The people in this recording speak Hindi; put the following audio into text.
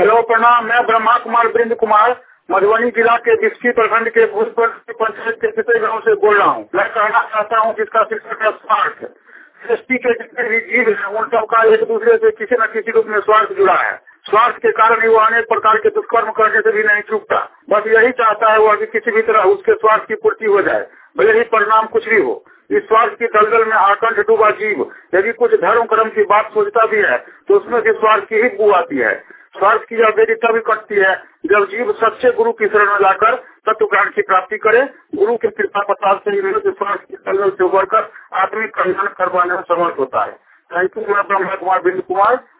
हेलो प्रणाम। मैं ब्रह्मा कुमार वृंद कुमार मधुबनी जिला के बिस्की प्रखंड के भूतपूर्व पंचायत के किसी गाँव से बोल रहा हूँ। मैं कहना चाहता हूँ जिसका शीर्षक है स्वार्थ। सृष्टि के जितने भी जीव हैं उन सबका एक दूसरे से किसी न किसी रूप में स्वार्थ जुड़ा है। स्वार्थ के कारण ही वो अनेक प्रकार के दुष्कर्म करने से भी नहीं चूकता। बस यही चाहता है वो कि किसी भी तरह उसके स्वार्थ की पूर्ति हो जाए, भले ही परिणाम कुछ भी हो। इस स्वार्थ की दलदल में आकंठ डूबा जीव यदि कुछ धर्म कर्म की बात सोचता भी है तो उसमें भी स्वार्थ की ही बू आती है। स्वार्थ की यह बेड़ी तभी कटती है जब जीव सच्चे गुरु की शरण में जाकर तत्व ज्ञान की प्राप्ति करे। गुरु के कृपा प्रसाद से ही स्वार्थ की दलदल से उभरकर आत्मिक कल्याण करवाने में समर्थ होता है। Thank you. मैं ब्रह्मा कुमार वृंद कुमार